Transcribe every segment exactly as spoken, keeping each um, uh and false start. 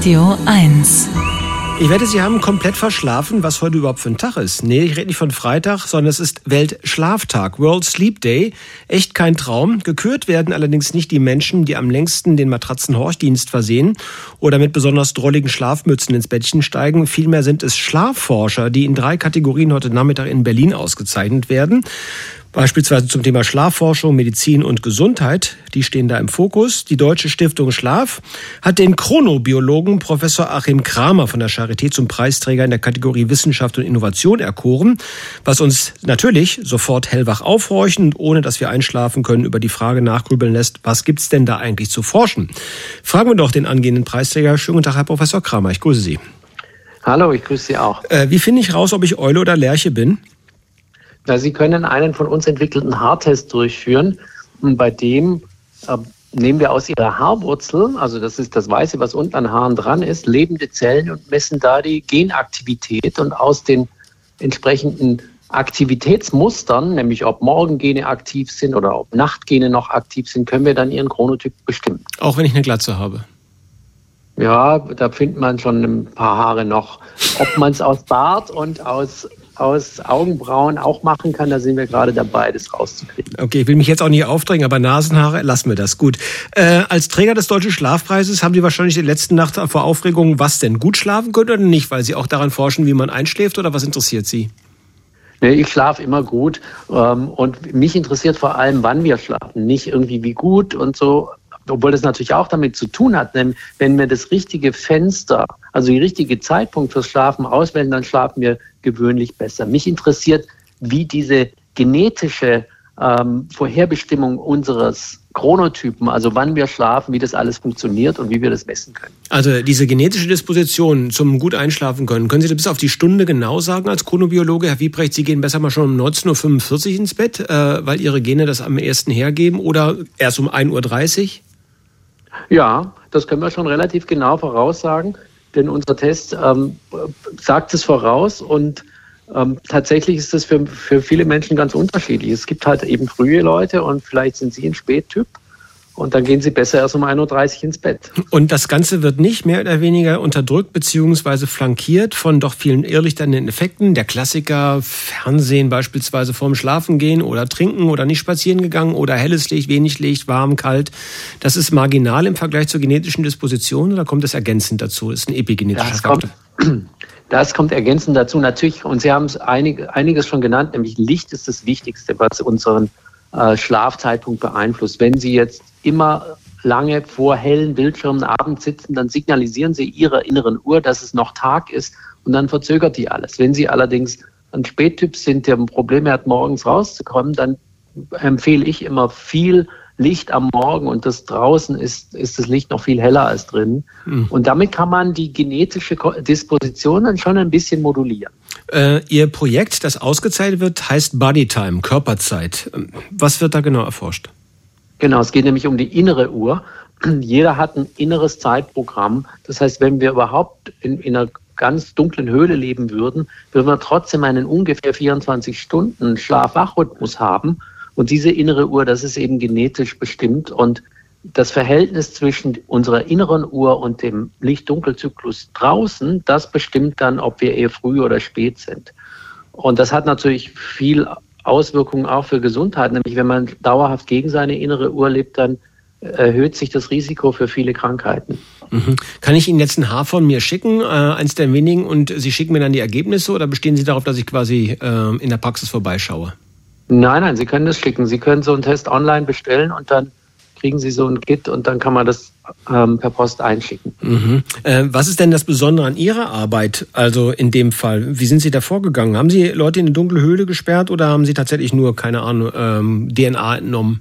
Radio eins. Ich wette, Sie haben komplett verschlafen, was heute überhaupt für ein Tag ist. Nee, ich rede nicht von Freitag, sondern es ist Weltschlaftag, World Sleep Day. Echt kein Traum. Gekürt werden allerdings nicht die Menschen, die am längsten den Matratzen-Horchdienst versehen oder mit besonders drolligen Schlafmützen ins Bettchen steigen. Vielmehr sind es Schlafforscher, die in drei Kategorien heute Nachmittag in Berlin ausgezeichnet werden. Beispielsweise zum Thema Schlafforschung, Medizin und Gesundheit. Die stehen da im Fokus. Die Deutsche Stiftung Schlaf hat den Chronobiologen Professor Achim Kramer von der Charité zum Preisträger in der Kategorie Wissenschaft und Innovation erkoren, was uns natürlich sofort hellwach aufhorchen und ohne dass wir einschlafen können über die Frage nachgrübeln lässt, was gibt's denn da eigentlich zu forschen? Fragen wir doch den angehenden Preisträger. Schönen guten Tag, Herr Professor Kramer. Ich grüße Sie. Hallo, ich grüße Sie auch. Äh, wie finde ich raus, ob ich Eule oder Lerche bin? Na, Sie können einen von uns entwickelten Haartest durchführen. Und bei dem äh, nehmen wir aus Ihrer Haarwurzel, also das ist das Weiße, was unten an Haaren dran ist, lebende Zellen und messen da die Genaktivität. Und aus den entsprechenden Aktivitätsmustern, nämlich ob Morgengene aktiv sind oder ob Nachtgene noch aktiv sind, können wir dann Ihren Chronotyp bestimmen. Auch wenn ich eine Glatze habe? Ja, da findet man schon ein paar Haare noch. Ob man es aus Bart und aus aus Augenbrauen auch machen kann, da sind wir gerade dabei, das rauszukriegen. Okay, ich will mich jetzt auch nicht aufdrängen, aber Nasenhaare, lassen wir das. Gut. Äh, als Träger des Deutschen Schlafpreises haben Sie wahrscheinlich die letzte Nacht vor Aufregung, was denn, gut schlafen können oder nicht, weil Sie auch daran forschen, wie man einschläft, oder was interessiert Sie? Nee, ich schlafe immer gut ähm, und mich interessiert vor allem, wann wir schlafen, nicht irgendwie wie gut und so. Obwohl das natürlich auch damit zu tun hat, denn wenn wir das richtige Fenster, also die richtige Zeitpunkt fürs Schlafen auswählen, dann schlafen wir gewöhnlich besser. Mich interessiert, wie diese genetische ähm, Vorherbestimmung unseres Chronotypen, also wann wir schlafen, wie das alles funktioniert und wie wir das messen können. Also diese genetische Disposition zum gut einschlafen können, können Sie das bis auf die Stunde genau sagen als Chronobiologe? Herr Wiebrecht, Sie gehen besser mal schon um neunzehn Uhr fünfundvierzig ins Bett, äh, weil Ihre Gene das am ersten hergeben, oder erst um ein Uhr dreißig? Ja, das können wir schon relativ genau voraussagen, denn unser Test ähm, sagt es voraus und ähm, tatsächlich ist das für, für viele Menschen ganz unterschiedlich. Es gibt halt eben frühe Leute und vielleicht sind sie ein Spättyp und dann gehen sie besser erst um ein Uhr dreißig ins Bett. Und das Ganze wird nicht mehr oder weniger unterdrückt bzw. flankiert von doch vielen irrlichternden Effekten. Der Klassiker, Fernsehen beispielsweise vorm Schlafengehen oder trinken oder nicht spazieren gegangen oder helles Licht, wenig Licht, warm, kalt. Das ist marginal im Vergleich zur genetischen Disposition oder kommt das ergänzend dazu? Das ist ein epigenetischer das Faktor. Kommt, das kommt ergänzend dazu. Natürlich, und Sie haben es einig, einiges schon genannt, nämlich Licht ist das Wichtigste, was unseren äh, Schlafzeitpunkt beeinflusst. Wenn Sie jetzt immer lange vor hellen Bildschirmen abends sitzen, dann signalisieren Sie Ihrer inneren Uhr, dass es noch Tag ist und dann verzögert die alles. Wenn Sie allerdings ein Spättyp sind, der ein Problem hat, morgens rauszukommen, dann empfehle ich immer viel Licht am Morgen und das draußen ist, ist das Licht noch viel heller als drin. Mhm. Und damit kann man die genetische Disposition dann schon ein bisschen modulieren. Äh, Ihr Projekt, das ausgezeichnet wird, heißt Bodytime, Körperzeit. Was wird da genau erforscht? Genau, es geht nämlich um die innere Uhr. Jeder hat ein inneres Zeitprogramm. Das heißt, wenn wir überhaupt in, in einer ganz dunklen Höhle leben würden, würden wir trotzdem einen ungefähr vierundzwanzig Stunden Schlaf-Wach-Rhythmus haben. Und diese innere Uhr, das ist eben genetisch bestimmt. Und das Verhältnis zwischen unserer inneren Uhr und dem Licht-Dunkel-Zyklus draußen, das bestimmt dann, ob wir eher früh oder spät sind. Und das hat natürlich viel Auswirkungen auch für Gesundheit, nämlich wenn man dauerhaft gegen seine innere Uhr lebt, dann erhöht sich das Risiko für viele Krankheiten. Mhm. Kann ich Ihnen jetzt ein Haar von mir schicken, äh, eins der wenigen, und Sie schicken mir dann die Ergebnisse, oder bestehen Sie darauf, dass ich quasi äh, in der Praxis vorbeischaue? Nein, nein, Sie können das schicken. Sie können so einen Test online bestellen und dann kriegen Sie so ein Kit und dann kann man das ähm, per Post einschicken. Mhm. Äh, was ist denn das Besondere an Ihrer Arbeit, also in dem Fall? Wie sind Sie da vorgegangen? Haben Sie Leute in eine dunkle Höhle gesperrt oder haben Sie tatsächlich nur, keine Ahnung, ähm, D N A entnommen?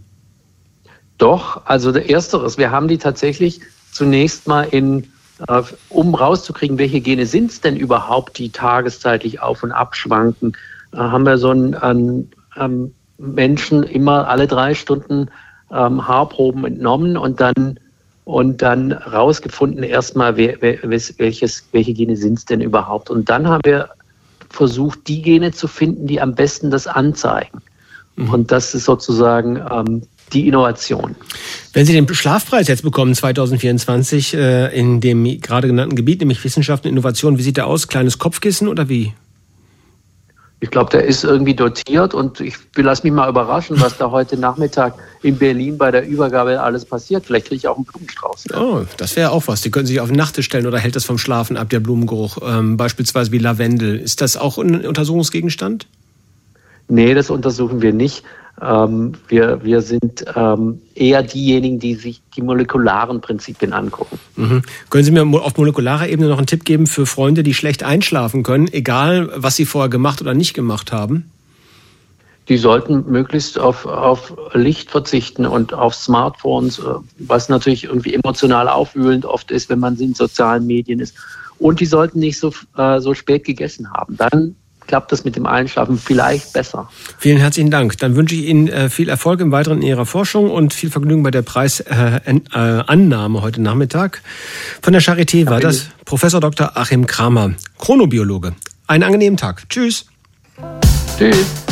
Doch, also der Ersteres. Wir haben die tatsächlich zunächst mal in, äh, um rauszukriegen, welche Gene sind es denn überhaupt, die tageszeitlich auf und ab schwanken, äh, haben wir so einen, einen ähm, Menschen immer alle drei Stunden ähm, Haarproben entnommen und dann und dann rausgefunden erstmal, wer, wer, welches, welche Gene sind es denn überhaupt. Und dann haben wir versucht, die Gene zu finden, die am besten das anzeigen. Mhm. Und das ist sozusagen ähm, die Innovation. Wenn Sie den Schlafpreis jetzt bekommen zwanzig vierundzwanzig äh, in dem gerade genannten Gebiet, nämlich Wissenschaft und Innovation, wie sieht der aus? Kleines Kopfkissen oder wie? Ich glaube, der ist irgendwie dotiert und ich lasse mich mal überraschen, was da heute Nachmittag in Berlin bei der Übergabe alles passiert. Vielleicht kriege ich auch einen Blumenstrauß. Ja. Oh, das wäre auch was. Die können sich auf den Nachttisch stellen oder hält das vom Schlafen ab, der Blumengeruch? Ähm, beispielsweise wie Lavendel. Ist das auch ein Untersuchungsgegenstand? Nee, das untersuchen wir nicht. Ähm, wir, wir sind ähm, eher diejenigen, die sich die molekularen Prinzipien angucken. Mhm. Können Sie mir auf molekularer Ebene noch einen Tipp geben für Freunde, die schlecht einschlafen können, egal was sie vorher gemacht oder nicht gemacht haben? Die sollten möglichst auf, auf Licht verzichten und auf Smartphones, was natürlich irgendwie emotional aufwühlend oft ist, wenn man in sozialen Medien ist. Und die sollten nicht so, äh, so spät gegessen haben. Dann klappt das mit dem Einschlafen vielleicht besser. Vielen herzlichen Dank. Dann wünsche ich Ihnen äh, viel Erfolg im Weiteren in Ihrer Forschung und viel Vergnügen bei der Preisannahme äh, heute Nachmittag. Von der Charité war das Professor Doktor Achim Kramer, Chronobiologe. Einen angenehmen Tag. Tschüss. Tschüss.